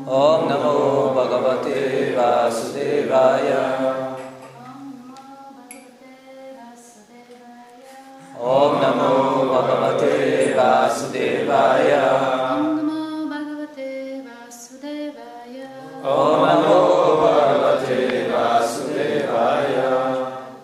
Om Namo Bhagavate Vasudevaya. Om Namo Bhagavate Vasudevaya. Om Namo Bhagavate Vasudevaya.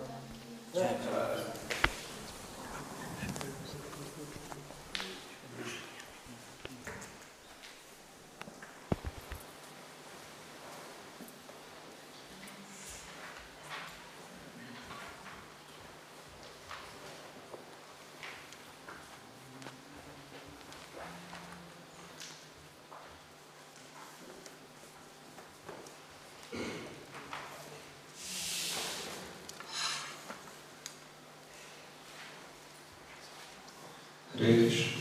Rés.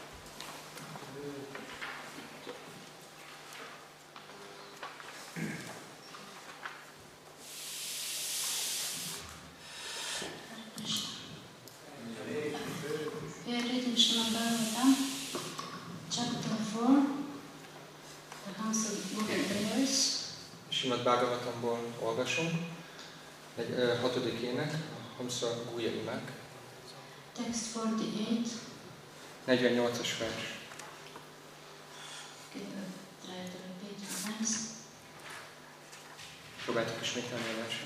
We are reading Srimad Bhagavatam, chapter 4, the Council Book of Prayers. Srimad Bhagavatamból olvasunk, egy 6. ének, a Hamsa Guhya imák. Text 48. 48-as vers. Okay, try to repeat it once. Próbáltuk ismételni a verset.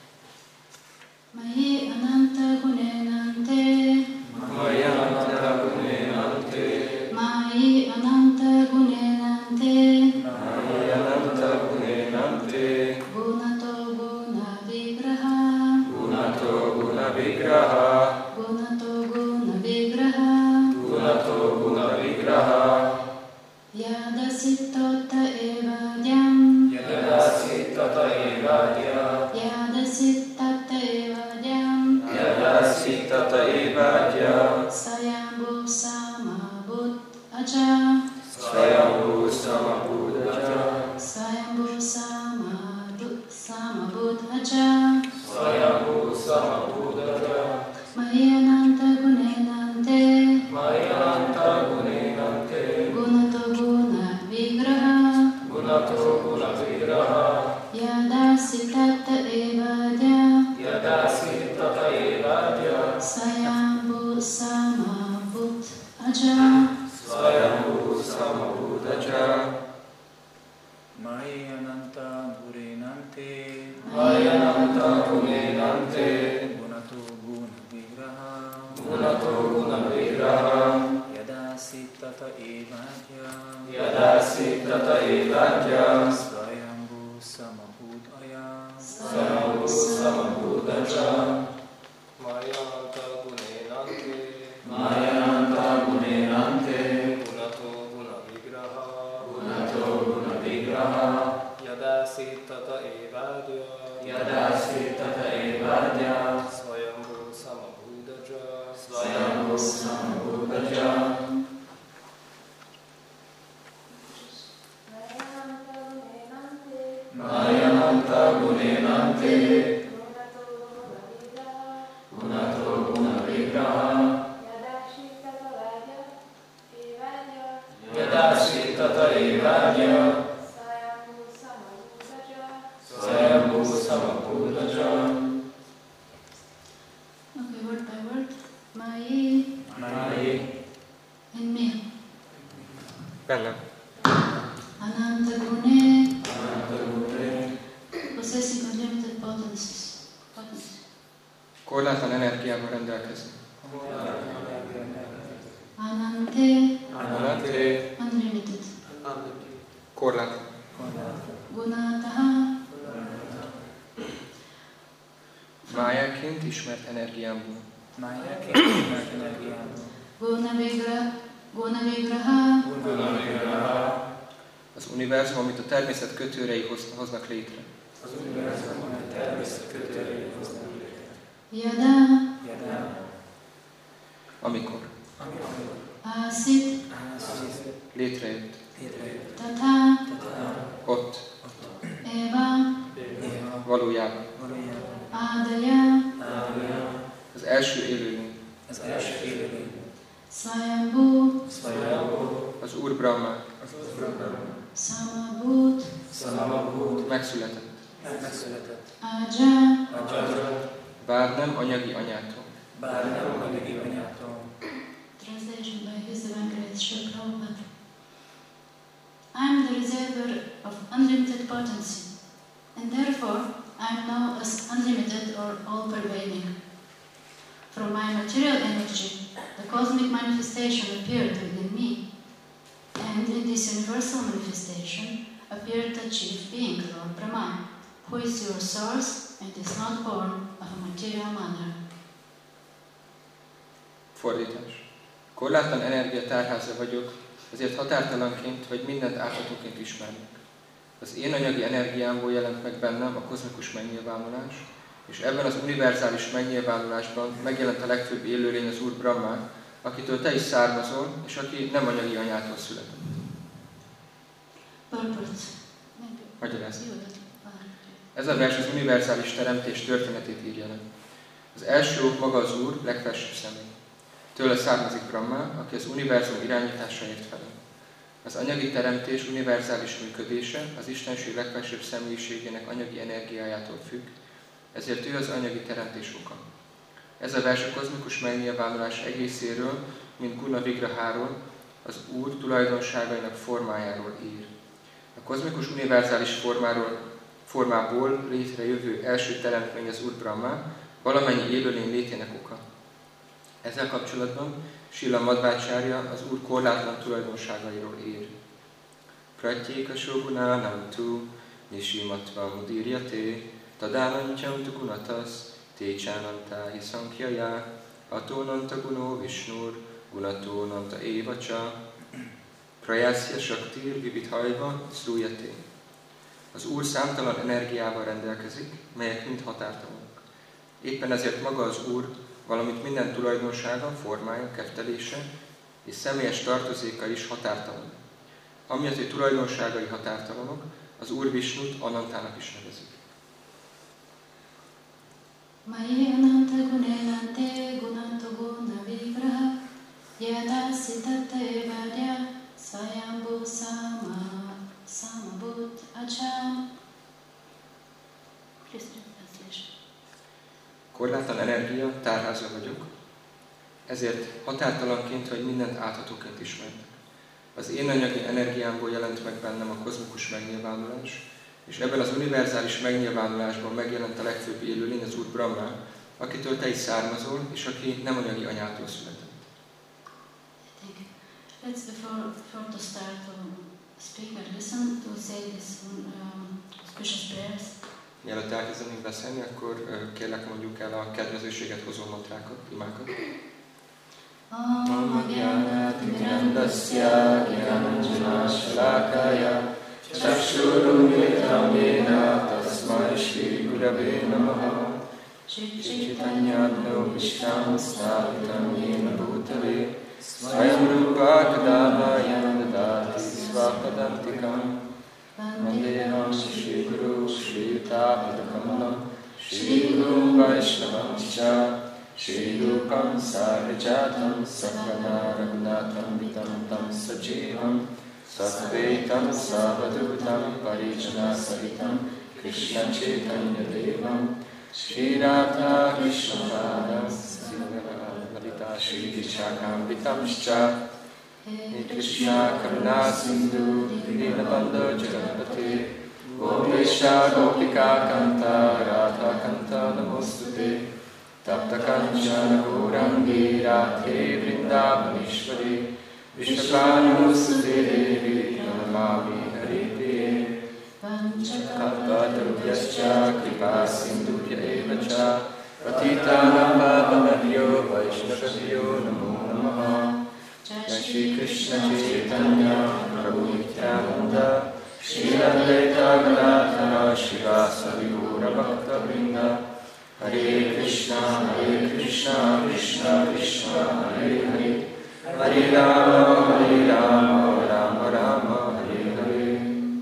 Mahi ananta gunenante. Mahi ananta gunenante. Mahi ananta gunenante. Mahi ananta gunenante. Gunato guna vigraha. Gunato guna vigraha. Gunato guna vigraha. Gunato guna vigraha. Yada sittota evadyam. Yada sittata evadya. Yada sittata evadyam. Yada sittata evadya. Sayambhu samabhut aja. Swayambhu samabhudaja. Sayambhu samabhut aja. Swayambhu samabhudaja. Mahiyananta gunenante. Mayananta gunenante. Gunato guna vigraha. Gunato guna vigraha. Yada sittata evadya. Yada sittata evadya. Sayambhu samabhut aja. Swayambhu samabhudaja. Mayananta Gurenante Mayananta gunenante. Gunato Guna Vigraha Gunato guna vigraha. Yada Sittata Evadya Yada sittata evadya. Swayambhu Samabhudaya Swayambhu samabhudaja. Mayananta gunenante. Mayananta gunenante. Gunato guna vigraha. Gunato guna vigraha. Yada sittata evadya. Yada sittata evadya. Swayambhu samabhudaja. Swayambhu samabhudaja. Mayananta gunenante. Gunato guna vigraha. Yada sittata evadya. Swayambhu samabhudaja. Okay, word by word. Mahi Mahi and me. Bennem. Ananta gune. ananta gune. Possessing unlimited potencies. Korlátlan energiával rendelkezni. Anante. Anante. Unlimited. Korlátlan. Gunataha. Májáként ismert energiámból. Májáként ismert energiából Guna vigraha. Guna vigraha. Az univerzum, amit a természet kötőrei hoznak létre. Az univerzum a természet kötőjei hoznak létre. Yada. Yada Amikor Asit. létrejött. Tata. Ott. Eva. Valójában. Adaya. Az első élőlény. az első élőlény Swayambhu. Swayambhu. Az Úr Brahma. Samabhut, Samabhut, megszületett. megszületett. Aja, Aja, Bár nem anyagi anyától. bár nem anyagi anyától. Translation by His Divine Grace Srila Prabhupada. I am the reservoir of unlimited potency, and therefore I am now as unlimited or all-pervading. From my material energy, the cosmic manifestation appeared within me, and in this universal manifestation appeared the chief being, Lord Brahman, who is your source and is not born of a material mother. Fordítás. Korlátlan energia tárháza vagyok, ezért határtalanként vagy mindent áthatóként ismernek. Az én anyagi energiámból jelent meg bennem a kozmikus megnyilvánulás, és ebben az univerzális megnyilvánulásban megjelent a legfőbb élőlény, az Úr Brahma, akitől te is származol, és aki nem anyagi anyától született. Magyarázat. Ez a vers az univerzális teremtés történetét írja le. Az első ok maga az Úr, legfelsőbb személy. Tőle származik Brahma, aki az univerzum irányításáért felel. Az anyagi teremtés univerzális működése az Istenség legfelsőbb személyiségének anyagi energiájától függ, ezért ő az anyagi teremtés oka. Ez a vers a kozmikus megnyilvánulás egészéről, mint Guna Vigraháról, az Úr tulajdonságainak formájáról ír. A kozmikus univerzális formából létrejövő első teremtmény az Úr Brahma, valamennyi élőlény létének oka. Ezzel kapcsolatban Srila Madhvácsária az Úr korlátlan tulajdonságairól ír. Pratyeka shogunánam tu nishimatva mudirjate tadánantyam tu gunatas técsánantáhi sankhyaja atónanta guno vishnur gunatónanta évacsa prajaszya shaktir vivithajva szrújate. Az Úr számtalan energiával rendelkezik, melyek mind határtalanok. Éppen ezért maga az Úr, valamint minden tulajdonsága, formája, keftelése és személyes tartozéka is határtalan. Amiatt, hogy tulajdonságai határtalanok, az Úr Visnut Anantának is nevezik. Mai ananta gunelante gunanto guna vigraha yadasi tatte vadya sayambhu samabhut acham. Korlátlan energia, tárháza vagyok, ezért határtalanként vagy mindent áthatóként ismernek. Az én anyagi energiámból jelent meg bennem a kozmikus megnyilvánulás, és ebben az univerzális megnyilvánulásban megjelent a legfőbb élőlény, az Úr Brahma, akitől te is származol, és aki nem anyagi anyától született. Let's before to start to speak and listen to say this special prayers. Mielőtt elkezdenénk beszélni, akkor kérlek mondjuk el a kedvezőséget hozó mantrákat, imákat. Om Mirandasya Gyananjana Shalakaya Chakshurumilitam Yena Tasmai Shri Gurave Namaha Chaitanyano Vishtam Sthapitam Yena Bhutale Swayam Rupa Kadamayan Dadati Svapadantikam Vandeham Shri Guru Shri Yutapadakamlam Shri Guru Vaishnavam Cha Shri Rupam Sarvajatam Sakana Raghunatham Vitam Tam Sajivam Satvaitam Savadutam Parijana Sahitam Krishna Chaitanya Devam Shri Radha Krishna Padam Lalita Shri Vishakam Vitamscha He Krishna Karuna Sindhu Dinabandha Jagannapati Gopesha Gopika Kanta Radha Kanta Namostute Tapta Kanchana Gaurangi Radhe Vrindavaneshwari Vishvakanusute Devi Namami Haripriye Kalpatarubhyascha Kripa Sindhubhya Evacha Patitanam Pavanabhyo Vaishnavabhyo Namo Namaha Jai Shri Krishna Chaitanya Prabhu Nityananda Shri Advaita Gadadhara Shivasa Vihura Bhakta Vrinda Hare Krishna, Krishna Krishna, Hare Hare, Hare Rama, Rama Rama, Hare Hare.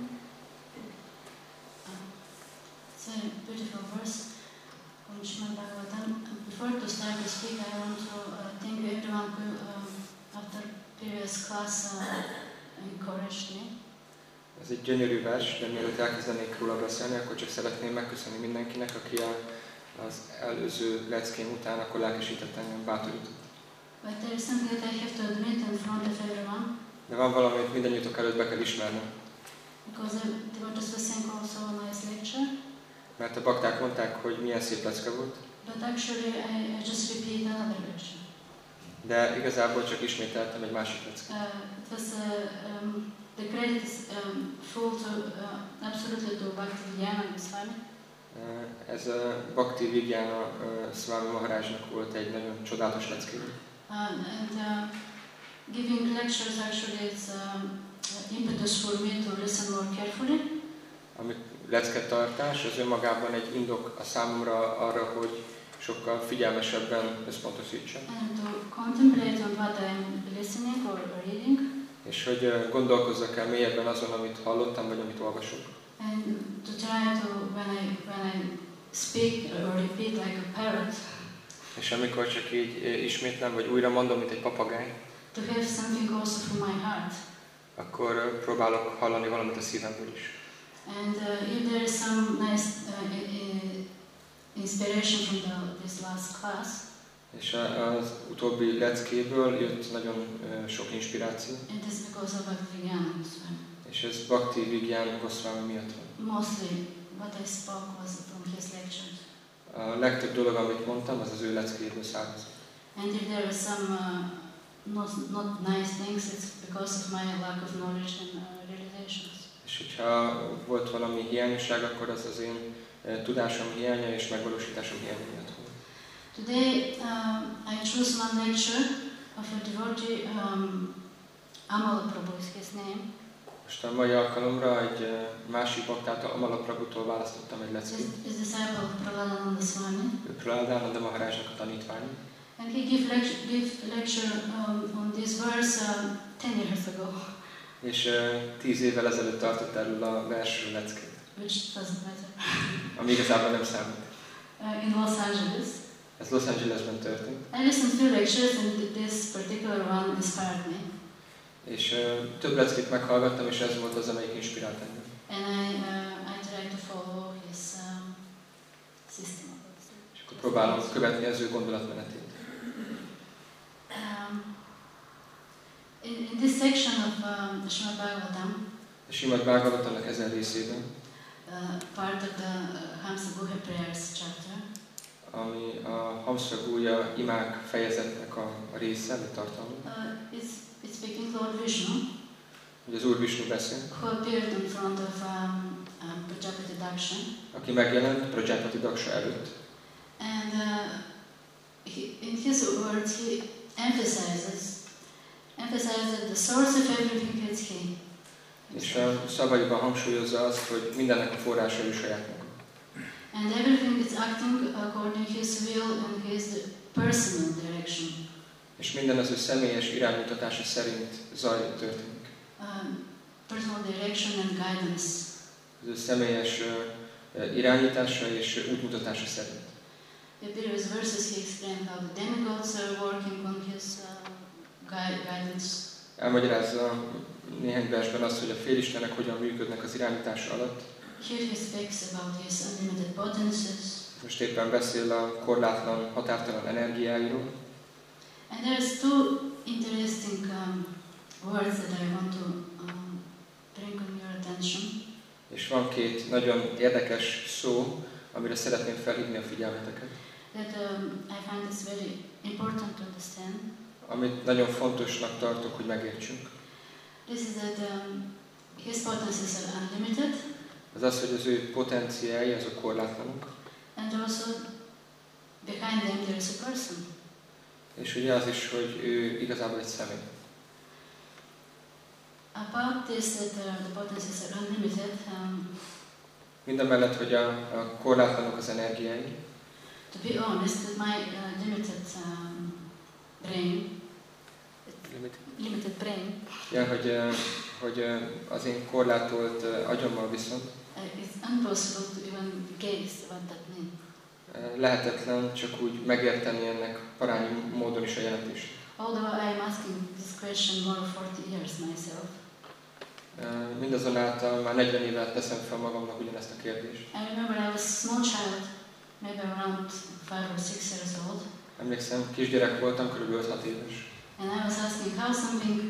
It's a beautiful verse from Srimad Bhagavatam. Before to start to speak, I want to thank you everyone who, after previous class, encouraged me. Ez egy gyönyörű vers, de mielőtt elkezdenék róla beszélni, akkor csak szeretném megköszönni mindenkinek, aki az előző leckém után akkor lelkesített engem, bátorított. But there is something that I have to admit in front of everyone. De van valami, amit mindannyiutok előtt be kell ismernem. Because the Devotees were saying also a nice lecture. Mert a bakták mondták, hogy milyen szép lecke volt. But actually I just repeat another lecture. De igazából csak ismételtem egy másik lecke. It was the credit is full to absolutely to Bhaktivedanta Goswami. Ez a Bhakti Vigyana Swami Maharajnak volt egy nagyon csodálatos lecke. And giving lectures actually is impetus for me to listen more carefully. Ami lecketartás, az önmagában egy indok a számomra arra, hogy sokkal figyelmesebben összpontosítsak. And to contemplate on what I'm listening or reading. És hogy gondolkozzak el mélyebben azon, amit hallottam, vagy amit olvasok. And to try to, when I speak or repeat like a parrot, És amikor csak így ismétlem, vagy újra mondom, mint egy papagáj, to have something also from my heart. akkor próbálok hallani valamit a szívemből is. And if there is some nice inspiration from this last class, És az utóbbi leckéből jött nagyon sok inspiráció. it is because of Bhaktivedanta Goswami. És ez Bhakti Vigyana Goswami miatt van. Mostly what I spoke was from his lectures. A legtöbb dolog, amit mondtam, az ő leckéből származik. And if there are some not nice things, it's because of my lack of knowledge and realizations. És hogyha volt valami hiányosság, akkor az az én tudásom hiánya és megvalósításom hiánya miatt volt. Today I choose one lecture of a devotee, Amala Prabhu is his name. Most a mai alkalomra egy másik baktától, Amala Prabhutól választottam egy He's leckét. a disciple of Prahladananda Swami. Ő Prahladananda Maharajnak a tanítványa. And he gave lecture on this verse 10 years ago, És 10 évvel ezelőtt tartott erről a versről leckét, which doesn't matter, ami igazából nem számít. in Los Angeles. Ez Los Angelesben történt. I listened to lectures and this particular one inspired me. És több leckét meghallgattam, és ez volt az, amelyik inspirált engem. And I tried to follow his system of it. És akkor próbálom követni az ő gondolatmenetét. In this section of Srimad Bhagavatam, A Srimad Bhagavatamnak ezen részében, part of the Hamsa Guha prayers chapter, ami a Hamsa Guha imák fejezetnek a része, a tartalma, it's speaking Lord Vishnu, hogy az Úr Vishnu beszél, who appeared in front of Prajapati Daksha. aki megjelent Prajapati Daksha előtt. And in his words, he emphasizes that the source of everything is he. És a szavaiban hangsúlyozza azt, hogy mindennek a forrása ő saját maga. And everything is acting according to his will and his personal direction. És minden az ő személyes iránymutatása szerint zajlik, történik. Personal direction and guidance. Az ő személyes irányítása és útmutatása szerint. In various verses he explained how the demigods are working on his guidance. Elmagyarázza néhány versben azt, hogy a félistenek hogyan működnek az irányítása alatt. Here he speaks about his unlimited potencies. Most éppen beszél a korlátlan, határtalan energiáiról. And there's two interesting words that I want to bring on your attention. És van két nagyon érdekes szó, amire szeretném felhívni a figyelmeteket. That I find it's very important to understand. Amit nagyon fontosnak tartok, hogy megértsünk. This is that his potencies are unlimited. Az az, hogy az ő potenciái, azok korlátlanok. And also behind them there is a person. És ugye az is, hogy ő igazából egy személy. About this, that the potencies are unlimited, Minden mellett, hogy a korlátlanok az energiái. to be honest, with my limited brain, limited brain, Ja, hogy az én korlátolt agyammal viszont it's impossible to even guess what that means. lehetetlen csak úgy megérteni ennek parányi módon is a jelentést. Although I am asking this question more 40 years myself. Mindazonáltal már 40 éve teszem fel magamnak ugyanezt a kérdést. I remember I was a small child, maybe around 5 or 6 years old. Emlékszem, kisgyerek voltam, kb. 5-6 éves. And I was asking how something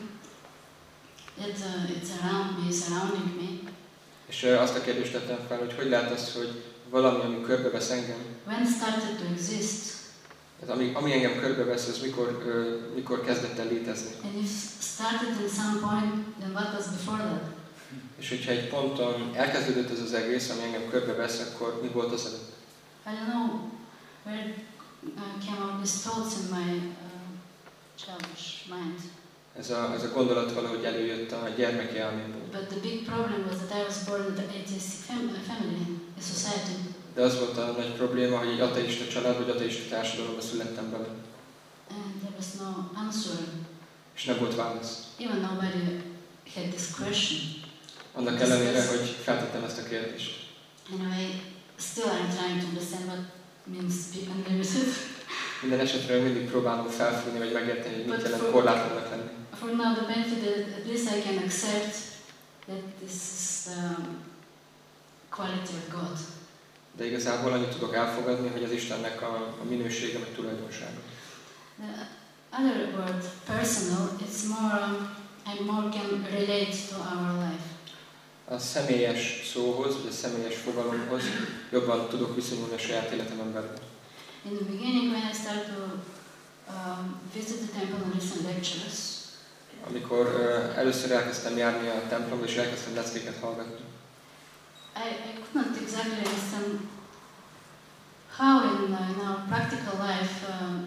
it's around me, surrounding me. És azt a kérdést tettem fel, hogy lehet az, hogy valami, ami körbevesz engem, When started to exist? ez ami engem körbevesz, az mikor kezdett el létezni. And if started at some point, then what was before that? És hogyha egy ponton elkezdődött ez az egész, ami engem körbevesz, akkor mi volt az előtt? I don't know where came all these thoughts in my childish mind. Ez a gondolat valahogy előjött a gyermeki elmémből. But the big problem was that I was born in the atheistic family, a society. De az volt a nagy probléma, hogy egy ateista család vagy ateista társadalomba születtem bele. And there was no answer. És nem volt válasz. Even nobody had this question. Annak ellenére, hogy feltettem ezt a kérdést. Anyway, still I'm trying to understand what means be unlimited. Minden esetre mindig próbálom felfogni, vagy megérteni, hogy mit jelent korlátlannak lenni. For now, the benefit that at least I can accept that this is the quality of God. De igazából annyit tudok elfogadni, hogy az Istennek a minősége, meg tulajdonsága. The other word, personal, it's more, I more can relate to our life. A személyes szóhoz, vagy a személyes fogalomhoz jobban tudok viszonyulni a saját életemben belül. In the beginning, when I started to visit the temple and listen lectures, Amikor először elkezdtem járni a templomba, és elkezdtem leckéket hallgatni, I couldn't exactly understand how in our practical life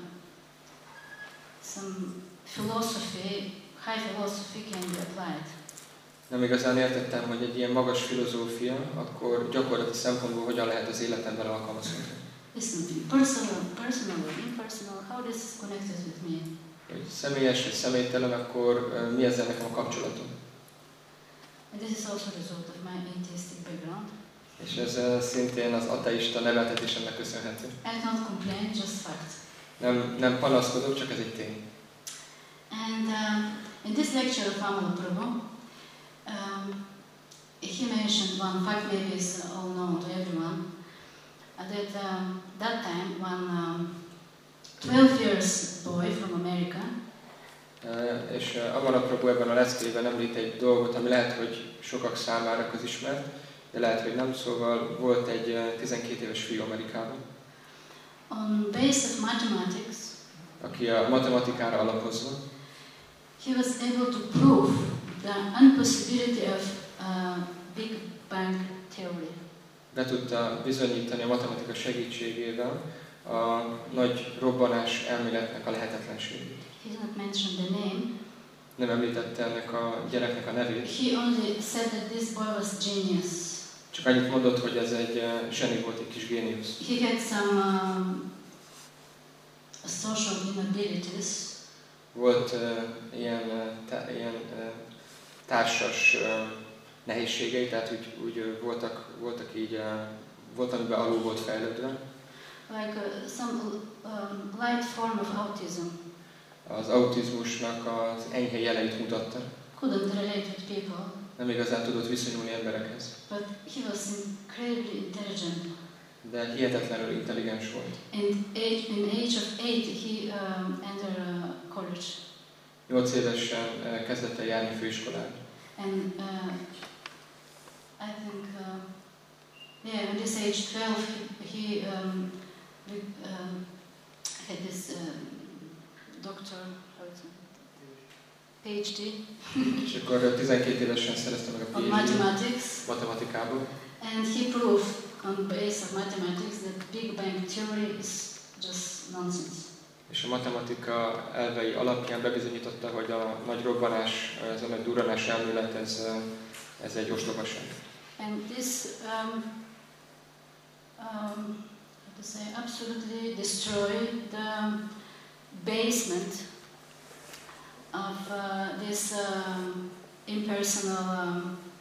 some philosophy, high philosophy can be applied. nem igazán értettem, hogy egy ilyen magas filozófia, akkor gyakorlati szempontból hogyan lehet az életemben alkalmazható. Is something personal or impersonal? How this is connected with me? Hogy személyes vagy személytelen, akkor mi ezzel nekem a kapcsolatom? And this is also a result of my atheistic background. És ez szintén az ateista neveltetésemnek köszönhető. I don't complain, just fact. Nem panaszkodok, csak ez egy tény. And in this lecture of Amala Prabhu, he mentioned one fact, maybe it's all known to everyone, that time one 12 years boy from America, És Amala Prabhu ebben a leckében említ egy dolgot, ami lehet, hogy sokak számára közismert, de lehet, hogy nem. Szóval volt egy 12 éves fiú Amerikában, on base of mathematics, aki a matematikára alapozva he was able to prove the impossibility of Big Bang theory. be tudta bizonyítani a matematika segítségével a nagy robbanás elméletnek a lehetetlenségét. He did not mention the name. Nem említette ennek a gyereknek a nevét, He only said that this boy was genius. csak annyit mondott, hogy ez egy zseni volt, egy kis géniusz. He had some social inabilities. Volt ilyen társas nehézségei, tehát úgy voltak így, volt, amiben alul volt fejlődve. Like some light form of autism. Az autizmusnak az enyhe jeleit mutatta. Couldn't relate with people, Nem igazán tudott viszonyulni emberekhez, but he was incredibly intelligent. de hihetetlenül intelligens volt. In age of 8, he entered college. 8 évesen kezdett el járni főiskolára. And I think, yeah, at this age 12, he had this doctor, PhD És akkor 12 évesen szerezte meg a of PhD mathematics, matematikában, and he proved on base of mathematics that Big Bang theory is just nonsense. és a matematika elvei alapján bebizonyította, hogy a nagy robbanás, ez a nagy durranás elmélet, ez egy ostobaság. And this, how to say, absolutely destroyed the basement of this impersonal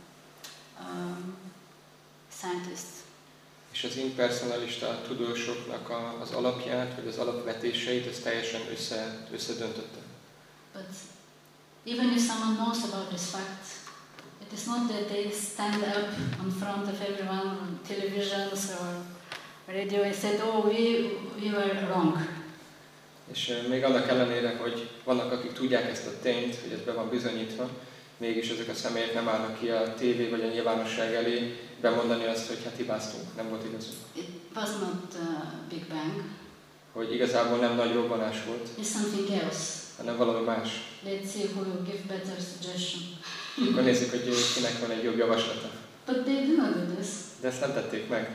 scientist. És az impersonalista tudósoknak az alapját, vagy az alapvetéseit, ez teljesen összedöntötte. But even if someone knows about this fact, It is not that they stand up in front of everyone on televisions or radio and said, oh, we were wrong. És még annak ellenére, hogy vannak, akik tudják ezt a tényt, hogy ez be van bizonyítva, mégis ezek a személyek nem állnak ki a tévé vagy a nyilvánosság elé bemondani azt, hogy hát hibáztunk, nem volt igazunk. It was not Big Bang. Hogy igazából nem nagy robbanás volt, It's something else. hanem valami más. Let's see who will give better suggestion. Akkor nézzük, hogy kinek van egy jobb javaslata. But they do not do this. De ezt nem tették meg.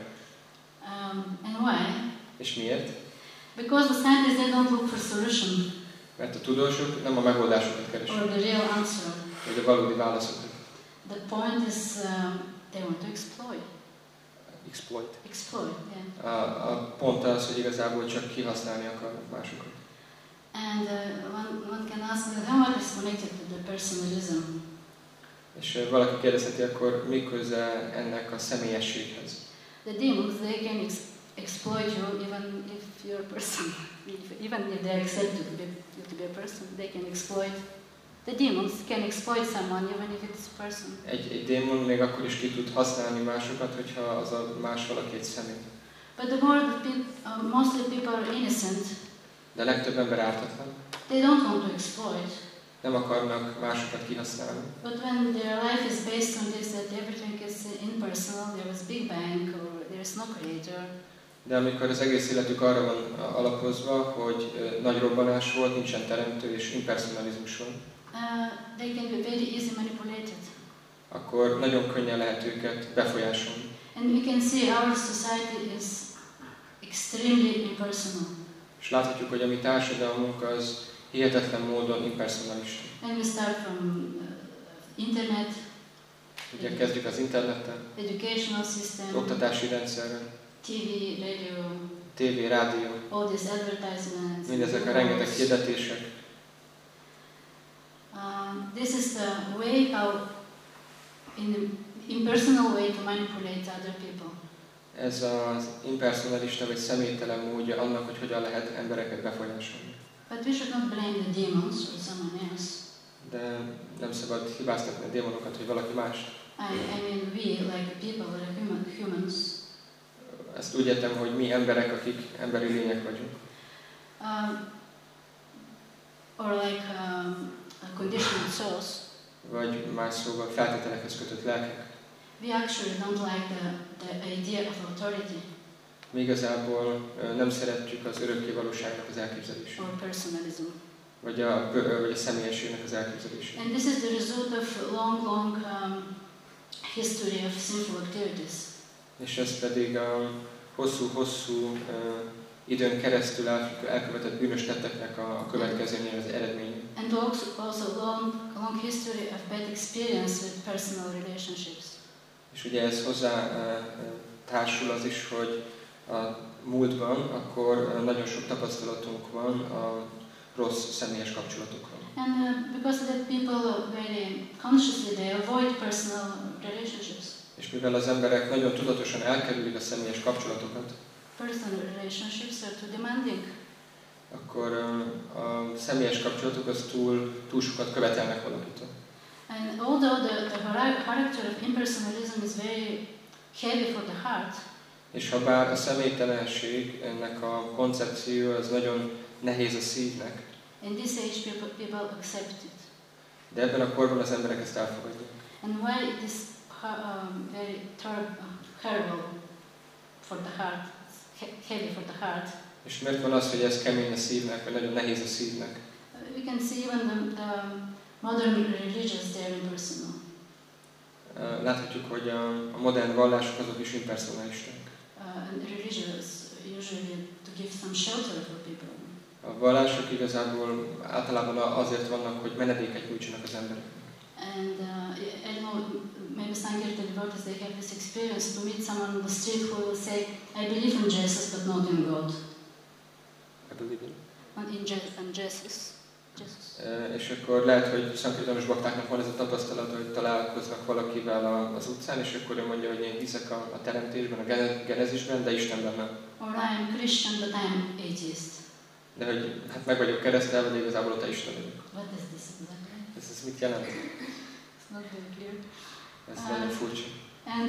And why? És miért? Because the scientists, they don't look for solution Mert a tudósok nem a megoldásokat keresik, or the real answer. vagy a valódi válaszokat. The point is they want to exploit. Exploit. Exploit, yeah. A pont az, hogy igazából csak kihasználni akarnak másokat. And one can ask, how it is connected to the personalism? És valaki kérdezheti, akkor mi köze ennek a személyességhez? The demons, they can exploit you even if you're a person. Even if they accept you to be a person, they can exploit. The demons can exploit someone even if it's a person. Egy démon még akkor is ki tud használni másokat, hogyha az a más valaki egy személy. But the more mostly people are innocent, De a legtöbb ember ártatlan. they don't want to exploit. Nem akarnak másokat kihasználni. But when their life is based on this, that everything is impersonal, there was Big Bang or there's no creator. De amikor az egész életük arra van alapozva, hogy nagy robbanás volt, nincsen teremtő és impersonalizmus van, They can be very easy manipulated. akkor nagyon könnyen lehet őket befolyásolni. And we can see our society is extremely impersonal. És láthatjuk, hogy a mi társadalmunk az hihetetlen módon impersonalista. And we start from internet, Ugye kezdjük az interneten, educational system, oktatási rendszerrel, TV, radio, TV, rádió, all these advertisements. mindezek a rengeteg hirdetések. This is the way how, in the impersonal way to manipulate other people. Ez az impersonalista vagy személytelen módja annak, hogy hogyan lehet embereket befolyásolni. But we should not blame the demons or someone else. De nem szabad hibáztatni a démonokat, hogy valaki más. I mean, we, like people, we're humans. Ezt úgy értem, hogy mi emberek, akik emberi lények vagyunk. Or like a conditioned souls. Vagy más szóval feltételekhez kötött lelkek. We actually don't like the idea of authority. Mi igazából nem szeretjük az örökké valóságnak az elképzelését. Or personalism. Vagy a személyességnek az elképzelését. And this is the result of long history of sinful activities. És ez pedig a hosszú időn keresztül elkövetett bűnös tetteknek a következménye, az eredménye. And also long history of bad experience with personal relationships. És ugye ez hozzá társul az is, hogy a múltban akkor nagyon sok tapasztalatunk van a rossz személyes kapcsolatokról. And because of that, people very consciously they avoid personal relationships. És mivel az emberek nagyon tudatosan elkerülik a személyes kapcsolatokat, Personal relationships are too demanding. akkor a személyes kapcsolatok az túl sokat követelnek valakitől. And although the character of impersonalism is very heavy for the heart, És ha bár a személytelenség, ennek a koncepció az nagyon nehéz a szívnek, in this age people accept it. de ebben a korban az emberek ezt elfogadják. And why it is very terrible for the heart, heavy for the heart? És miért van az, hogy ez kemény a szívnek, vagy nagyon nehéz a szívnek? We can see even the modern religions, they are impersonal. Láthatjuk, hogy a modern vallások azok is impersonalisták. And religions usually to give some shelter for people. A vallások igazából általában azért vannak, hogy menedéket nyújtsanak az embereknek. And I don't know, maybe Sankirtan devotees, they have this experience to meet someone on the street who will say, I believe in Jesus, but not in God. I believe in. In Jesus. És akkor lehet, hogy szankirtanos baktáknak van ez a tapasztalat, hogy találkoznak valakivel az utcán, és akkor ő mondja, hogy én hiszek a teremtésben, a genezisben, de Istenben nem. Or I am Christian, but I am atheist. De hogy hát meg vagyok keresztelve, de igazából te Isten vagyok. What is this exactly? Ez mit jelent? It's not very clear. Ez nagyon furcsa. And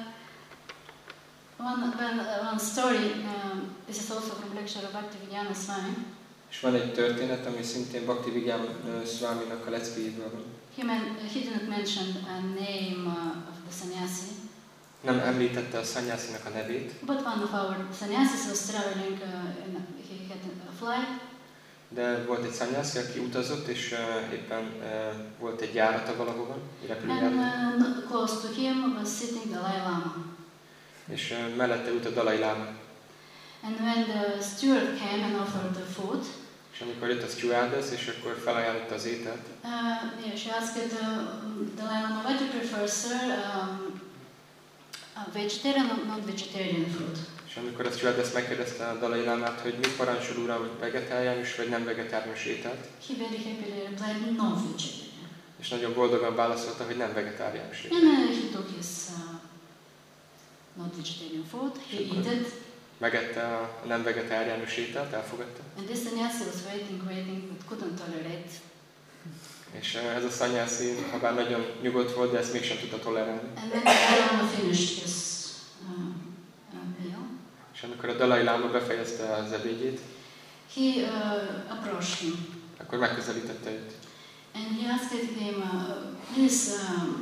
one story, this is also from lecture of Bhaktivedanta Swami. És van egy történet, ami szintén Bhaktivedanta Swaminak a leckéjéből van. He didn't mention a name of the sannyasi. Nem említette a sannyasinak a nevét, But one of our sannyasis was traveling, he had a flight, de volt egy sannyasi, aki utazott, és éppen volt egy járata valahova, repülőjárata. and close to him was sitting Dalai Lama. És mellette ült a Dalai Lama. And when the steward came and offered the food, És amikor jött a stewardess, és akkor felajánlotta az ételt, she asked Dalai Lama, what do you prefer, sir? Vegetarian or non-vegetarian food? és amikor a stewardess megkérdezte a Dalai Lámát, hogy mit parancsol uram, vegetáriánus vagy nem vegetáriánus ételt, He very happily replied, non-vegetarian. és nagyon boldogan válaszolta, hogy nem vegetáriánus ételt. And he took his non-vegetarian food, he Sure. ate it, Megette a nem vegetáriánus ételt, elfogadta. and this sannyasi was waiting, but couldn't tolerate. És ez a sannyasi, ha bár nagyon nyugodt volt, de ezt mégsem tudta tolerálni. And then Dalai Lama finished his meal. És amikor a Dalai Láma befejezte az ebédjét, He approached him akkor megközelítette őt. and he asked him, please,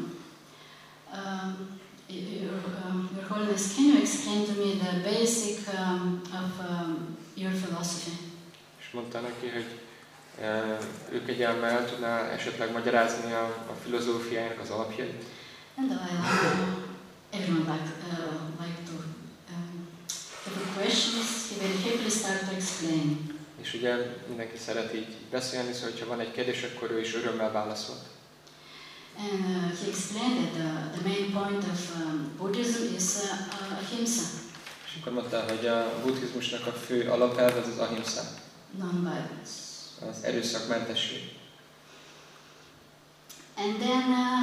Your Holiness, can you explain to me the basic of your philosophy? És mondta neki, hogy ő kegyelme el tudná esetleg magyarázni a filozófiájának az alapjait. And Dalai Lama, everyone liked to have questions. He very happily started to explain. És ugye mindenki szeret így beszélni, szóval ha van egy kérdés, akkor ő is örömmel válaszolt. And he explained that the main point of Buddhism is ahimsa, És akkor mondta, hogy a buddhizmusnak a fő alapelve az ahimsa, non-violence. az erőszakmentesség. And then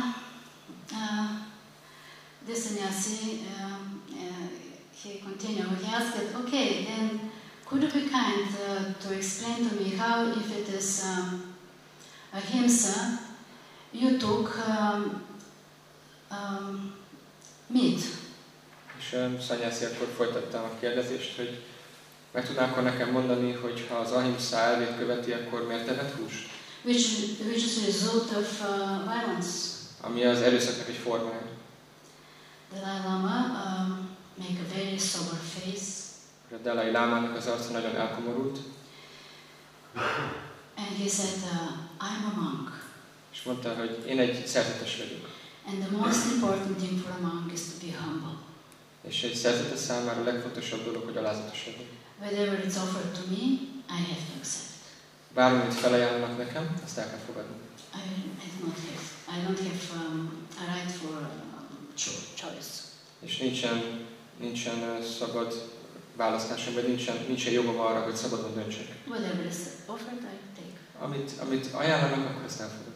the sannyasi, he continued, he asked, okay, then could you be kind to explain to me how, if it is ahimsa, you took meat? És sannyasi akkor folytatta a kérdezést, hogy meg tudnál akkor nekem mondani, hogy ha az ahimsa elvét követi, akkor miért evett húst? Which is a result of violence. Ami az erőszaknak egy formája. Dalai Lama make a very sober face, A Dalai Lámának az arca nagyon elkomorult, and he said, I'm a monk. és mondta, hogy én egy szerzetes vagyok. And the most important thing for a monk is to be humble. És egy szerzetes számára a legfontosabb dolog, hogy alázatos legyen. Whatever it's offered to me, I have to accept. Bármit felajánlanak nekem, azt el kell fogadni. I don't have a right for choice. És nincsen szabad választásom, vagy nincsen jogom arra, hogy szabadon döntsek. Whatever is offered, I take. Amit ajánlanak, akkor ezt elfogadom.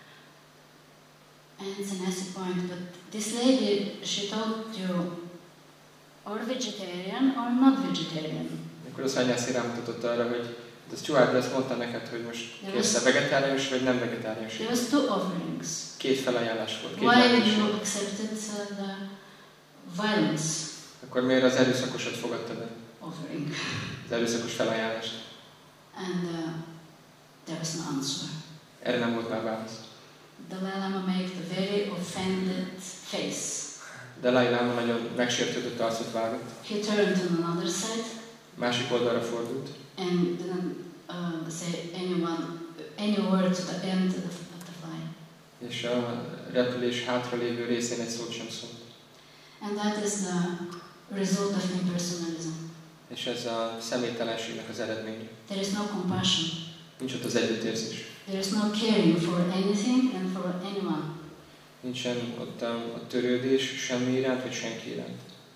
And it's a nice point, but this lady, she told you, or vegetarian or not vegetarian. Akkor a sannyasi rámutatott arra, hogy a stewardess mondta neked, hogy most kérsz-e vegetáriánus vagy nem vegetáriánus. There was two offerings. Két felajánlás volt, két Why lehetőség. you accepted the violence Akkor miért az erőszakosat fogadtad el? offering? Az erőszakos felajánlást. And there was no answer. Erre nem volt már válasz. Dalai Lama made a very offended face. Dalai Lama nagyon megsértődött arcot vágott. He turned on another side Másik oldalra fordult, and didn't say any word to the end of the flight. és a repülés hátralévő részén egy szót sem szólt. And that is the result of impersonalism. És ez a személytelenségnek az eredménye. There is no compassion. Nincs ott az együttérzés. There is no caring for anything and for anyone. Nincsen ott a törődés semmi iránt, vagy senki iránt.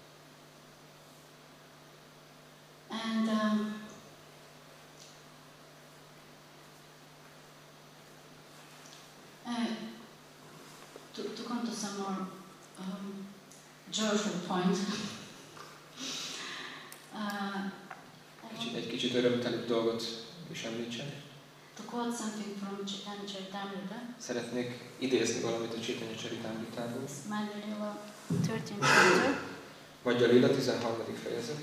And to come to some more joyful point, Egy kicsit örömtelibb dolgot is említsek. to quote something from Chaitanya Charitamrita. Szeretnék idézni valamit a Chaitanya Charitamritából. It's Madhya Lila 13th chapter, Madhya Lila 13. fejezet,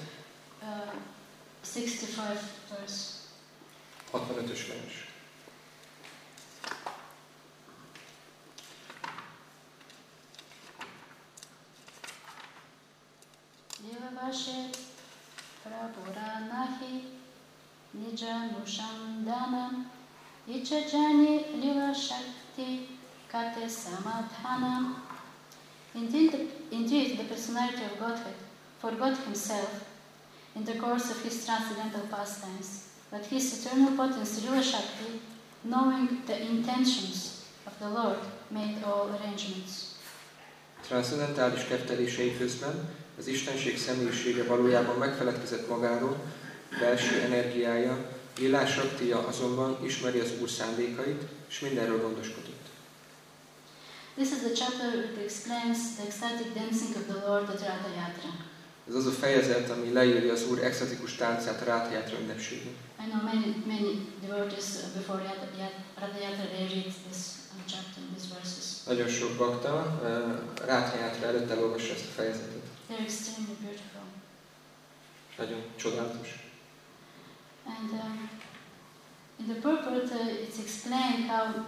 65 verse. 65-ös vers. Devavashet prapuranahi nijanushamdanam ichajani lila shakti kate samadhanam. Indeed, the personality of Godhead forgot himself in the course of his transcendental pastimes, but his eternal potency, Lila Shakti, knowing the intentions of the Lord, made all arrangements. Transzendentális kettelései közben az Istenség személyisége valójában megfeledkezett magáról, belső energiája, Lila Shaktiya azonban ismeri az Úr szándékait, és mindenről gondoskodott. This is the chapter that explains the ecstatic dancing of the Lord at Ratha Yatra. Ez az a fejezet, ami leírja az Úr extatikus táncát a Ratha Yatra ünnepségén. I know many devotees before Ratha Yatra they read this chapter, these verses. Nagyon sok bakta Ratha Yatra előtt elolvassa ezt a fejezetet. They're extremely beautiful. Nagyon csodálatos. And in the purport, it's explained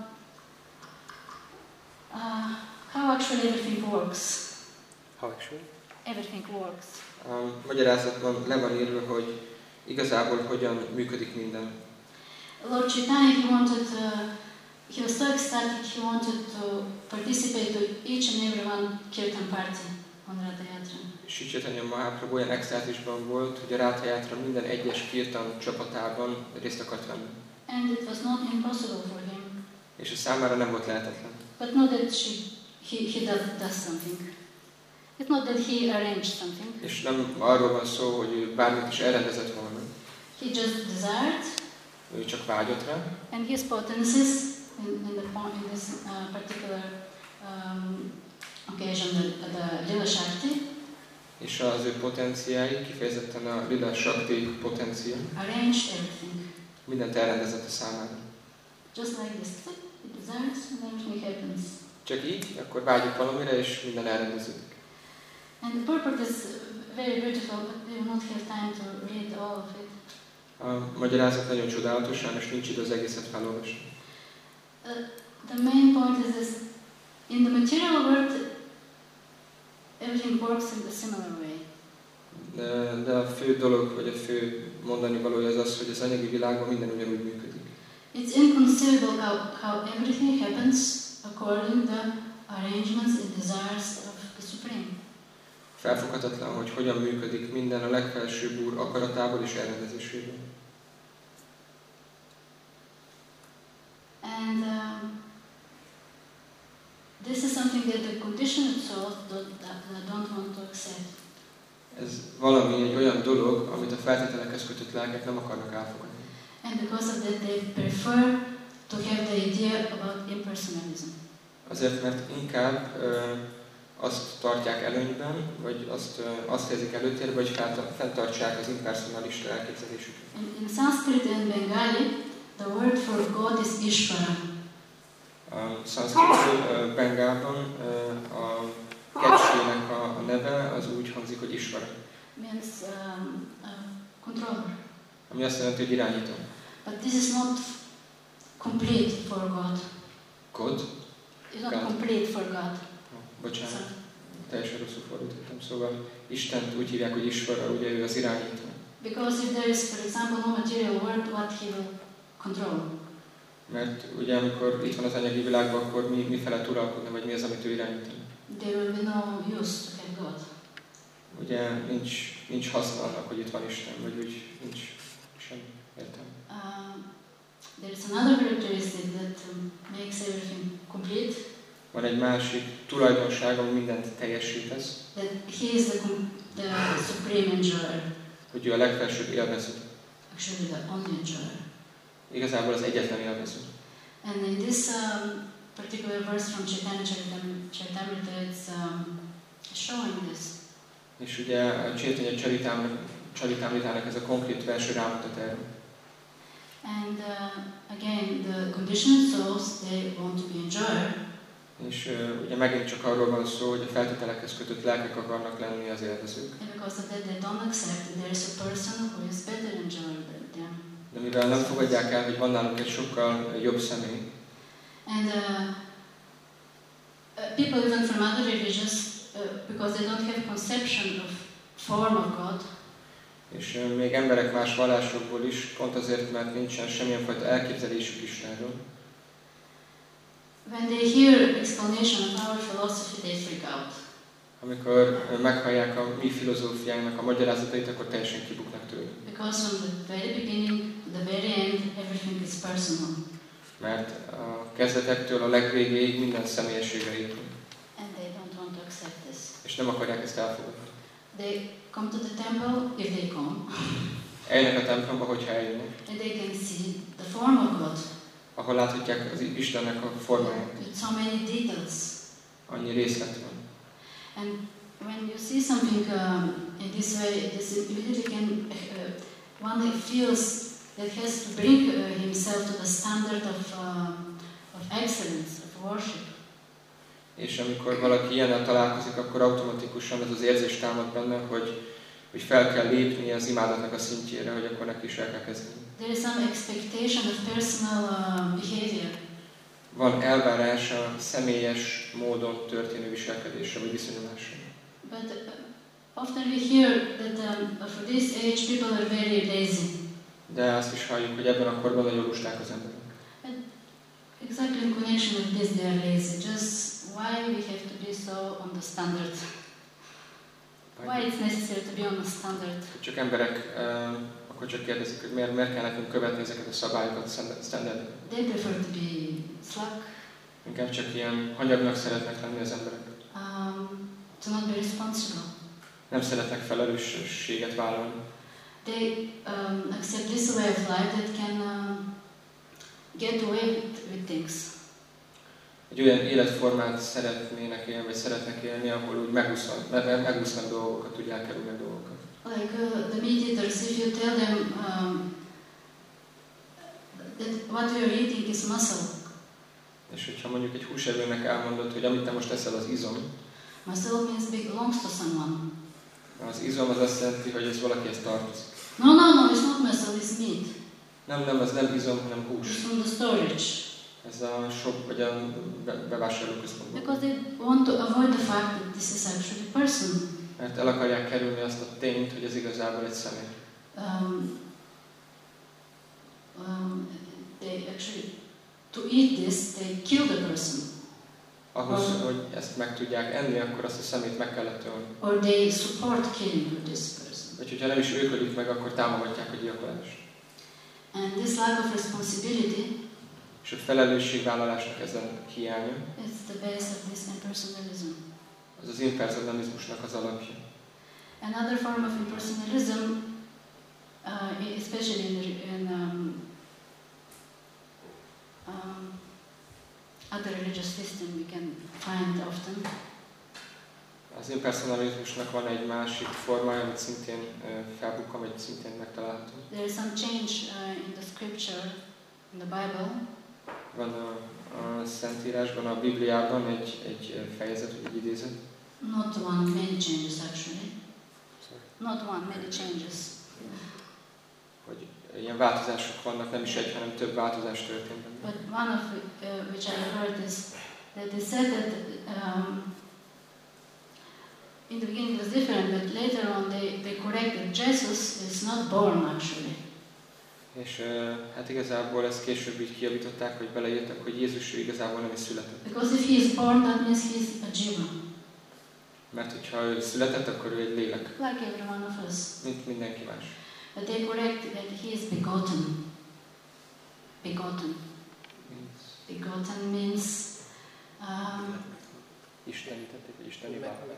how actually everything works. How actually? Everything works. A magyarázatban le van írva, hogy igazából hogyan működik minden. Lord Chaitanya, he was so ecstatic, he wanted to participate to each and every one kirtan party on Ratha Yatra. Sri Chaitanya Mahaprabhu olyan extázisban volt, hogy a Ratha Yatra minden egyes kirtan csapatában részt akart venni. And it was not impossible for him. És a számára nem volt lehetetlen. But not that he does something. It's not that he arranged something. És nem arról van szó, hogy ő bármit is elrendezett volna. He just desired. Ő csak vágyott rá. And his potencies in this particular occasion, the Lila Shakti, És az ő potenciái, kifejezetten a Lila Shakti potencia, arranged everything. mindent elrendezett a számára. Just like this, he desires and everything happens. Csak így, akkor vágyik valamire, és minden elrendeződik. And the purport is very beautiful, but we will not have time to read all of it. A magyarázat nagyon csodálatos, és nincs idő az egészet felolvasni. The main point is this: in the material world, everything works in a similar way. De a fő dolog, vagy a fő mondani valója az az, hogy az anyagi világban minden ugyanúgy működik. It's inconceivable how everything happens according to the arrangements and desires of the Supreme. Felfoghatatlan, hogy hogyan működik minden a legfelsőbb Úr akaratából és elrendezéséből. And this is something that the conditioned souls don't want to accept. Ez valami, egy olyan dolog, amit a feltételekhez kötött lelkek nem akarnak elfogadni. And because of that, they prefer to have the idea about impersonalism. Azért, mert inkább azt tartják előnyben, vagy azt helyezik előtérbe, hogy fenntartsák az impersonalista elképzelésüket. In Sanskrit and Bengali, the word for God is Ishvara. Szanszkrit Bengálban a kecsének a neve az úgy hangzik, hogy Ishvara. Means controller. Ami azt jelenti, hogy irányító. But this is not complete for God. God? It's not complete for God. Bocsánat, teljesen rosszul fordítottam. Szóval Istent úgy hívják, hogy Ishvara, ugye ő az irányító. Because if there is, for example, no material world, what he will control? Mert ugye amikor itt van az anyagi világban, akkor mi felett uralkodna, vagy mi az, amit ő irányítani? There will be no use to have God. Ugye nincs haszna annak, hogy itt van Isten, vagy úgy nincs semmi értelme. There is another characteristic that makes everything complete. Van egy másik tulajdonság, ami mindent teljesítesz. That he is the supreme enjoyer. Hogy ő a legfelsőbb élvező. Actually, the only enjoyer. Igazából az egyetlen élvező. And in this particular verse from Chaitanya Charitamrita, it's showing this. És ugye a Chaitanya Charitamritának ez a konkrét verse rámutat erre. And again, the conditioned souls, they want to be enjoyed. És ugye megint csak arról van szó, hogy a feltételekhez kötött lelkek akarnak lenni az élvezők. And because of that, they don't accept that there is a person who is better enjoyed than them. De mivel nem fogadják el, hogy van nálunk egy sokkal jobb személy, And people even from other religions, because they don't have conception of form of God, és még emberek más vallásokból is, pont azért, mert nincsen semmilyen fajta elképzelésük Istenről, when they hear explanation of our philosophy, they freak out. amikor meghallják a mi filozófiánknak a magyarázatait, akkor teljesen kibuknak tőle. Because from the very beginning to the very end, everything is personal. Mert a kezdetektől a legvégéig minden személyeségre épül. And they don't want to accept this. És nem akarják ezt elfogadni. They come to the temple, if they come, Eljönnek a templomba, hogyha eljönnek, and they can see the form of God ahol láthatják az Istennek a formáját. with so many details. Annyi részlet van. And when you see something in this way, this immediately can one feels that has to bring himself to the standard of excellence, of worship. És amikor valaki ilyennel találkozik, akkor automatikusan ez az érzés támad benne, hogy fel kell lépni az imádatnak a szintjére, hogy akkor neki is el kell kezdeni. There is some expectation of personal behavior. Van elvárás a személyes módon történő viselkedésre vagy viszonyulásra. But often we hear that for this age people are very lazy. De azt is halljuk, hogy ebben a korban nagyon lusták az emberek. Exactly in connection with this, they are lazy. Just why we have to be so on the standard? Why it's necessary to be on the standard? Csak emberek akkor csak kérdezik, hogy miért kell nekünk követni ezeket a szabályokat, standardeket. They prefer to be slack, Inkább csak ilyen hanyagnak szeretnek lenni az emberek. to not be responsible. Nem szeretnek felelősséget vállalni. They accept this way of life that can get away with things. Egy olyan életformát szeretnének élni, vagy szeretnek élni, ahol úgy megúsznak dolgokat, úgy elkerülnek dolgokat. Like the meat eaters, if you tell them that what we are eating is muscle. És hogyha mondjuk egy húsevőnek elmondod, hogy amit te most eszel, az izom, Muscle means belongs to someone. az izom az azt jelenti, hogy ez valakihez tartozik. No, it's not muscle, it's meat. Nem, az nem izom, hanem hús. It's from the storage. Ez a shop, vagy a bevásárlóközpontban. Because they want to avoid the fact that this is actually a person. Mert el akarják kerülni azt a tényt, hogy ez igazából egy személy. They actually, to eat this, they kill the person. Ahhoz, hogy ezt meg tudják enni, akkor azt a szemét meg kellett ölni. Or they support killing of this person. Vagy hogyha nem is ők ölik meg, akkor támogatják a gyilkolást. And this lack of responsibility, És a felelősségvállalásnak ezen hiánya, it's the base of this impersonalism. az az impersonalizmusnak az alapja. Another form of impersonalism, especially in other religious systems we can find often. Az impersonalizmusnak van egy másik formája, amit szintén felbukkan, vagy szintén megtalálható. There is some change in the scripture, in the Bible. Van a Szentírásban, a Bibliában egy fejezet, vagy egy idézet. Not one, many changes actually. Not one, many changes. Hogy ilyen változások vannak, nem is egy, hanem több változás történt benne. But one of which I heard is that they said that in the beginning it was different, but later on they corrected Jesus is not born actually. És hát igazából ezt később így kijavították, hogy beleírtak, hogy Jézus igazából nem is született. Because if he is born, that means he is a jiva. Mert hogyha ő született, akkor ő egy lélek, Like every one of us. mint mindenki más. But they correct that he is begotten. Begotten. Begotten means Istenítették, vagy isteni vált.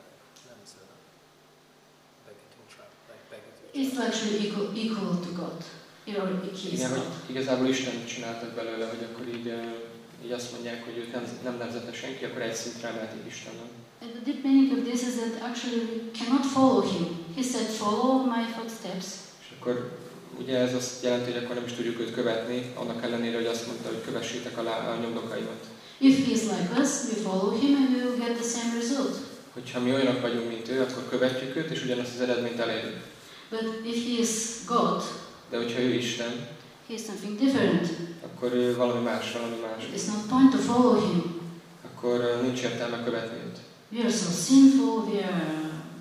it's actually equal to God. He is Igen, hogy God. igazából Isten csináltak belőle, hogy akkor így azt mondják, hogy őt nem nemzete senki, akkor egy szintre emelték Istennel. And the deep meaning of this is that actually we cannot follow him. He said, follow my footsteps. És akkor ugye ez azt jelenti, hogy akkor nem is tudjuk őt követni, annak ellenére, hogy azt mondta, hogy kövessétek a nyomdokaimat. If he is like us, we follow him and we will get the same result. Hogyha mi olyanok vagyunk, mint ő, akkor követjük őt, és ugyanazt az eredményt elérjük. But if he is God, De hogyha ő Isten, he is something different. akkor ő valami más. It is not point to follow him. Akkor nincs értelme követni őt. We are so sinful, we are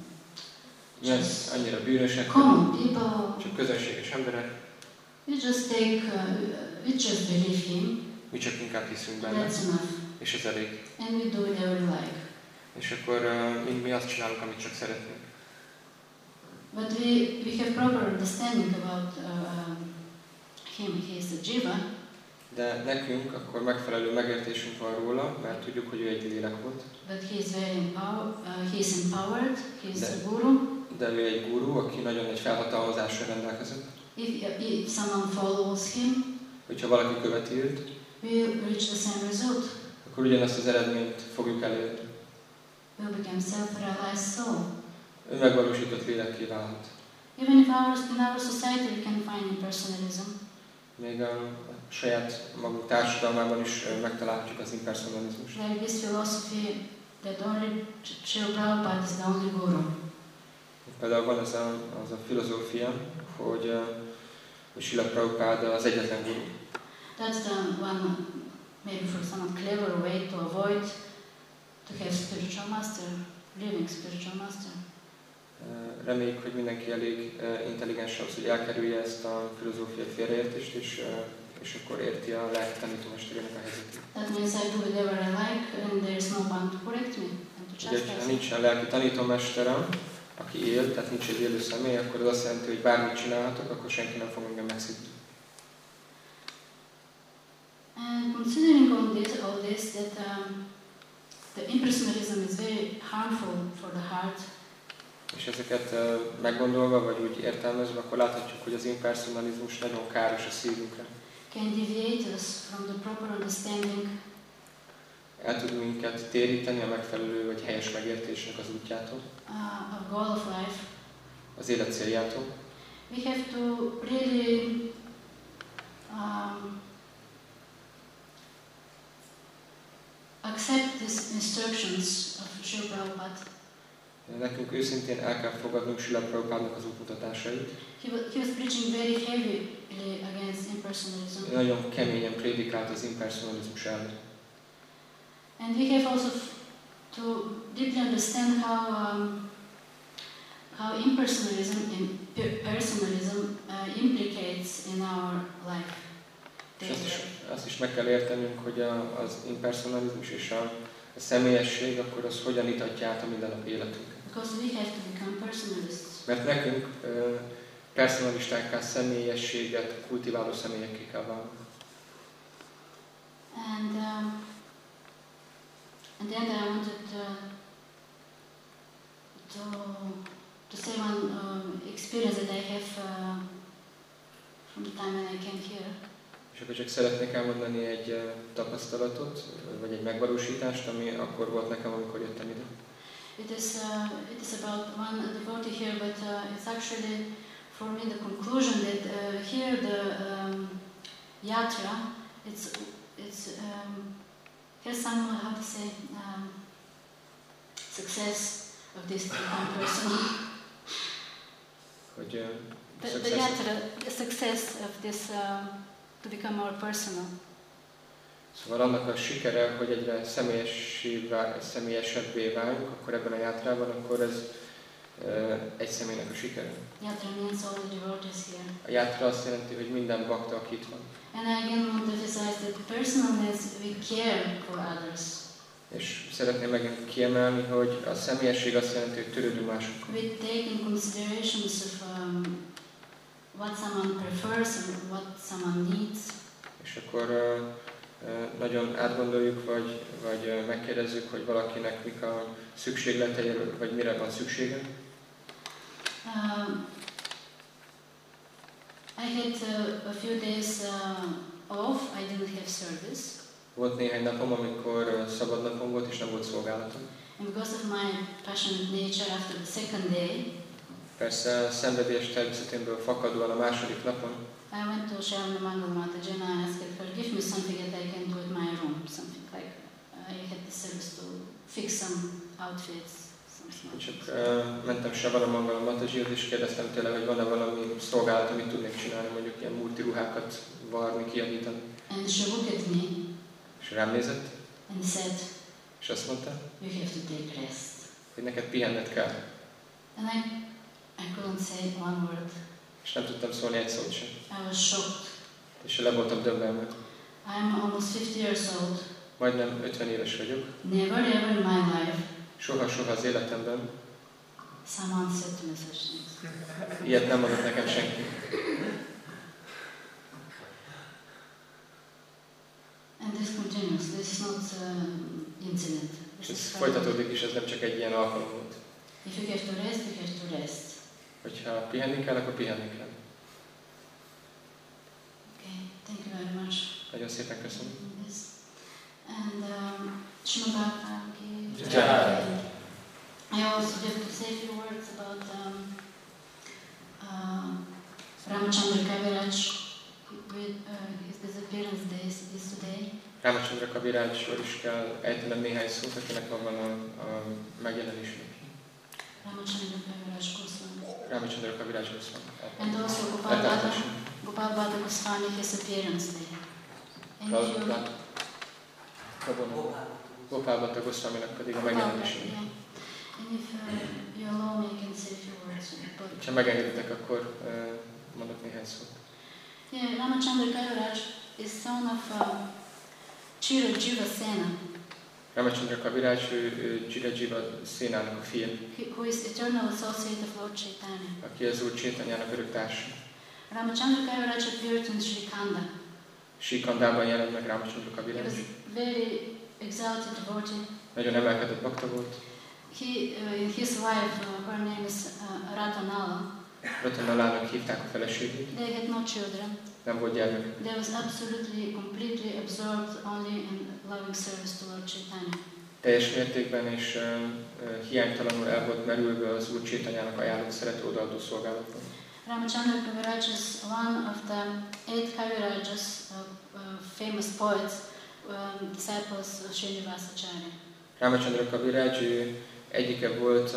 Mi annyira bűnösek, common people. csak közönséges emberek, We just believe him. mi csak inkább hiszünk benne, That's enough. és ez elég. And we do whatever we like. És akkor mi azt csinálunk, amit csak szeretnénk. But we have proper understanding about him. He is a jiva. De nekünk akkor megfelelő megértésünk van róla, mert tudjuk, hogy ő egy lélek volt. But he is empowered. He is a guru. De ő egy guru, aki nagyon egy felhatalmazással rendelkezett. If someone follows him, Hogyha valaki követi őt, we will reach the same result. akkor ugyanazt az eredményt fogjuk elérni. We will become self-realized soul. Ő megvalósított lélekké válhat. Even if in our society we can find impersonalism. Még a saját magunk társadalmában is megtalálhatjuk az impersonalizmust. Like this philosophy that only Srila Prabhupada is the only guru. Például van az a filozófia, hogy Srila Prabhupada az egyetlen guru. That's the one, maybe for some clever way to avoid to have spiritual master, living spiritual master. Reméljük, hogy mindenki elég intelligens ahhoz, hogy elkerülje ezt a filozófiai félreértést, és akkor érti a lelki tanítómesterének a helyzetét. That means I do whatever I like and there is no one to correct me and to Ugye, chastise ha me. nincsen lelki tanítómesterem, aki él, tehát nincs egy élő személy, akkor az azt jelenti, hogy bármit csinálhatok, akkor senki nem fog engem megszívni. And considering all this that the impersonalism is very harmful for the heart. És ezeket meggondolva, vagy úgy értelmezve, akkor láthatjuk, hogy az impersonalizmus nagyon káros a szívünkre. Can deviate us from the proper understanding El tud minket téríteni a megfelelő vagy helyes megértésnek az útjától, of goal of life. az élet céljától. We have to really accept these instructions of Srila Prabhupada. Nekünk őszintén el kell fogadnunk Srila Prabhupádnak az útmutatásait. He was preaching very heavily against impersonalism. Nagyon keményen prédikált az impersonalizmus ellen. And we have also to deeply understand how impersonalism and personalism implicates in our life. És azt is meg kell értenünk, hogy az impersonalizmus és a személyesség, akkor az hogyan itatja át a mindennapi életünket. Because we have to become personalists. Mert nekünk personalistákká, személyességet, kultiváló személyekké kell válni. And then I wanted to say one experience that I have from the time when I came here. És akkor csak szeretnék elmondani egy tapasztalatot, vagy egy megvalósítást, ami akkor volt nekem, amikor jöttem ide. It is about one devotee here, but it's actually for me the conclusion that here the yatra, it's has some, how to say, success of this to become personal. Hogy The yatra, the success of this to become more personal. Szóval annak a sikere, hogy egyre személyesebbé váljunk, akkor ebben a játrában, akkor ez egy személynek a sikere. Yatra means all the devotees here. A játra azt jelenti, hogy minden bakta, aki itt van. And I again want to emphasize that personalness, we care for others. És szeretném megint kiemelni, hogy a személyesség azt jelenti, hogy törődünk másokkal. We take in considerations of what someone prefers or what someone needs. És akkor nagyon átgondoljuk, vagy megkérdezzük, hogy valakinek mik a szükségletei, vagy mire van szüksége. I had a few days off, I didn't have service. Volt néhány napom, amikor szabad napom volt, és nem volt szolgálatom. And because of my passionate nature, after the second day, Persze a szenvedélyes természeténből fakadóan a második napon I went to Sharon Mangal Mataji and I asked her, give me something that I can do at my room. Something like I had the service to fix some outfits. csak mentem Sharon Mangal Matajihoz és kérdeztem tőle, hogy van-e valami szolgálat, amit tudnék csinálni, mondjuk ilyen multiruhákat varni, kijavítani. And she looked at me És rám nézett, and said, és azt mondta, you have to take rest. hogy neked pihenned kell. And I couldn't say one word. És nem tudtam szólni egy szót sem. I was shocked. És le voltam döbbenve. I'm almost 50 years old. Majdnem 50 éves vagyok. Never ever in my life Soha az életemben someone said to me such things. ilyet nem mondott nekem senki. And this continues. This is not incident. És This ez is folytatódik, és ez nem csak egy ilyen alkalom volt. If you have to rest, you have to rest. Hogyha pihenni kell, akkor pihenni kell. Okay, thank you very much. Nagyon szépen köszönöm. Yes. And Shimabhakti. Jai. I also have to say a few words about Ramachandra Kaviraj with his disappearance days is today. Ramachandra Kavirajról is kell ejtenem néhány szót, akinek van a megjelenésnek. Ramachandra Kaviraj Goswami. Ramachandra Kaviraj Goswami. And also Gopal Bhatta Goswami, his appearance day. And if you... Gopal Bhatta Goswaminak pedig a megjelenése. And if you allow me, I can say a few words. Ha megengeditek, akkor mondok néhány szót. Yeah, Ramachandra Kaviraj is son of Chirajiva Sena, Ramachandra Kaviraj, ő Chirajiva Sénának a fia, who is eternal associate of Lord Chaitanya. aki az Úr Chaitanyának örök társa. Ramachandra Kaviraj appeared in Sri Khanda. Sri Khandában jelent meg Ramachandra He Kaviraj. was very exalted devotee. Nagyon emelkedett bakta volt. His wife, her name is Ratanala. Ratanalának hívták a feleségét. They had no children. Nem volt gyermek. They was absolutely, completely absorbed only in loving service to Lord Chaitanya. Teljes mértékben és hiánytalanul el volt merülve az Úr Chaitanyának ajánlott szerető odaadó szolgálatban. Ramachandra Kaviraj is one of the 8 Kavirajas, famous poets, disciples of Srinivasacharya. Ramachandra Kaviraj egyike volt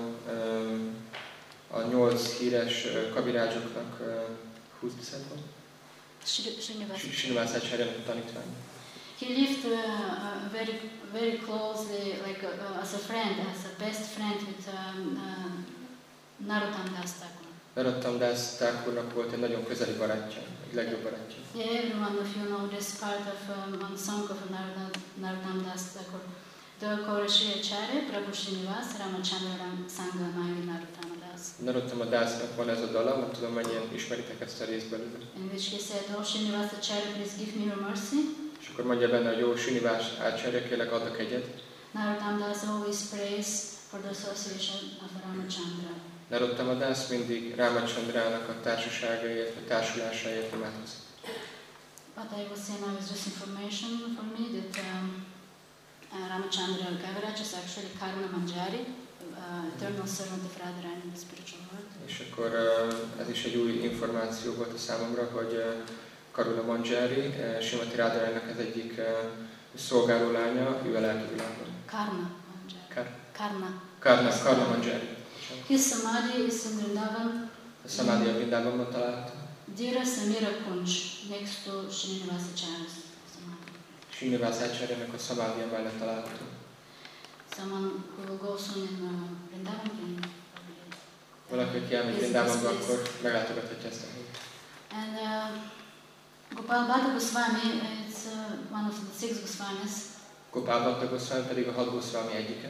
a 8 híres kavirázsoknak 20 disciple? Srinivasacharya tanítvány. He lived very closely, like as a friend, as a best friend with Narottam Das Thakur. Narottam Das Thakurnak volt egy nagyon közeli barátja, egy legjobb barátja. Yeah, everyone of you know this part of one song of Narottam Das Thakur. Akkor Sri Acharya, Prabhu Srinivas, Ramachandra Sangha Maya Narottam Das. Narottam Dasnak van ez a dala, nem tudom mennyien ismeritek ezt a részt belőle. In which he said, "Oh Srinivas Acharya, please give me your mercy." És akkor mondja benne, hogy jó, Srinivas Acharya, kérlek add a kegyet. Narottam Das always prays for the association of Ramachandra. Narottam Das mindig Ramachandrának a társaságáért, a társulásáért imádkozik. But I was saying now is just information for me that Ramachandra Kaviraj is actually Karuna Manjari, eternal servant of Radharani in the spiritual world. És akkor ez is egy új információ volt a számomra, hogy Karuna Manjari, Srimati Radharaninak ez egyik szolgáló lánya, ő a lelki világban. Karna Manjari. Karna Manjari. His samadhi is in Vrindavan. A samadhi a Vrindavonban található. Dira Samira Kunj, next to Srinivasacharya's samadhi. Srinivasacharyanak a samadhija mellett található. Someone who will go soon in Vrindavan can Valaki, aki elmegy Vrindavonba, akkor meglátogathatja ezt a helyet. And Gopal Bhatta Goswami is one of the 6 Goswamis. Gopal Bhatta Goswami pedig a 6 Goswami egyike.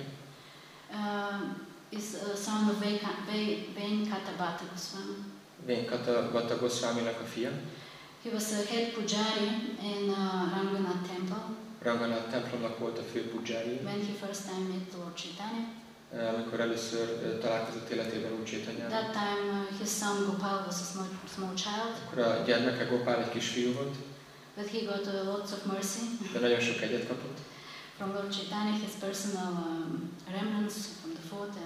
Is a son of Venkata Bhatta Goswami. Venkata Bhatta Goswaminak a fia. He was a head pujari in Ranganath temple. Ranganath templomnak volt a fő pujari. When he first time met Lord Chaitanya. Amikor először találkozott életében Úr Chaitanyával. That time his son Gopal was a small child. Akkor a gyermeke Gopal egy kisfiú volt. But he got lots of mercy. De nagyon sok egyet kapott. From Lord Chaitanya, his personal remnants from the foot and megkapta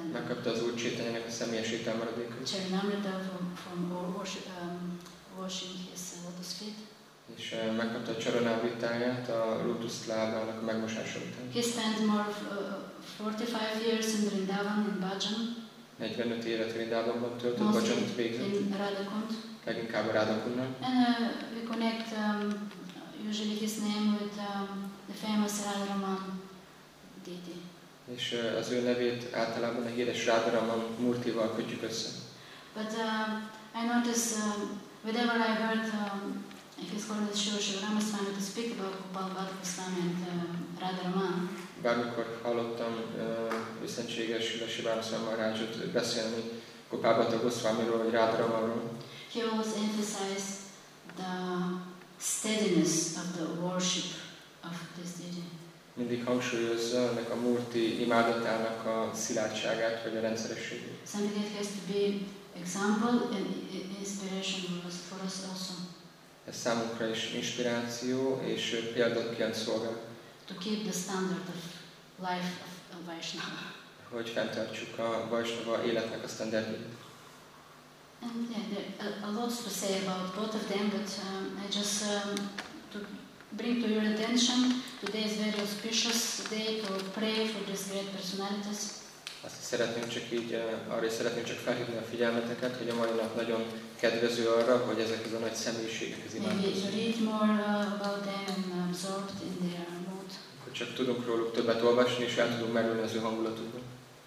megkapta az Úr Chaitanyának a személyes ételmaradékot. Charanamrita from washing his lotus feet. És megkapta a Charanamritáját a lótusz lábának a megmosása után. He spent more 45 years in Vrindavan in Bhajan. 45 évet Vrindávonban töltött, Bhajanot végzett. In Radhakund. Leginkább a Radhakunnal. And we connect usually his name with the famous Radharaman deity. És az ő nevét általában a híres Radharaman Murtival kötjük össze. But I notice whenever I heard His Holiness Srila Shiva Ramaswamy to speak about Gopal Bhatta Goswami and Radharaman, Bármikor hallottam őszentséges Srila Shiva Ramaswamy Maharajot beszélni Gopal Bhatta Goswamiról vagy Radharamanról, he always emphasized the steadiness of the worship of this deity. mindig hangsúlyozza ennek a Murti imádatának a szilárdságát vagy a rendszerességét. Something that has to be example and inspiration for us also. Ez számunkra is inspiráció és példaként szolgál. To keep the standard of life of Vaishnava. Hogy fenntartsuk a Vaishnava életnek a standardját. And yeah, there are a lot to say about both of them, but I just to bring to your attention, today is very auspicious day to pray for these great personalities. Azt szeretném csak így, arra is szeretném csak felhívni a figyelmeteket, hogy a mai nap nagyon kedvező arra, hogy ezek a nagy személyiségek imádkozzunk. Maybe read more about them and absorbed in their mood. Hogy csak tudunk róluk többet olvasni, és el tudunk merülni az ő hangulatukban.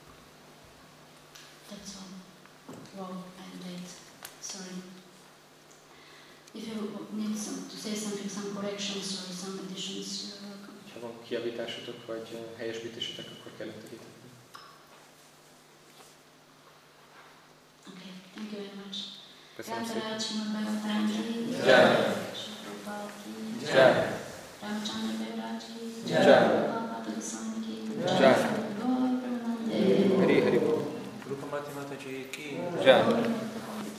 That's all. Wow, I'm late. Sorry. If you need to say something, some corrections or some additions, you're welcome. Ha van kijavításotok, vagy helyesbítésetek, akkor kellett hitetni. Okay, thank you very much. Köszönöm szépen. Ramtaraj Bhagavatam ki, Jai. Shri ki, Jai. Ramchandra Devraj ki, Jai. Gopal Bhatta Goswami ki, Jai. Gaur Premanande. Hari Hari Bol. Rupa Mati Mataji ki. Jai.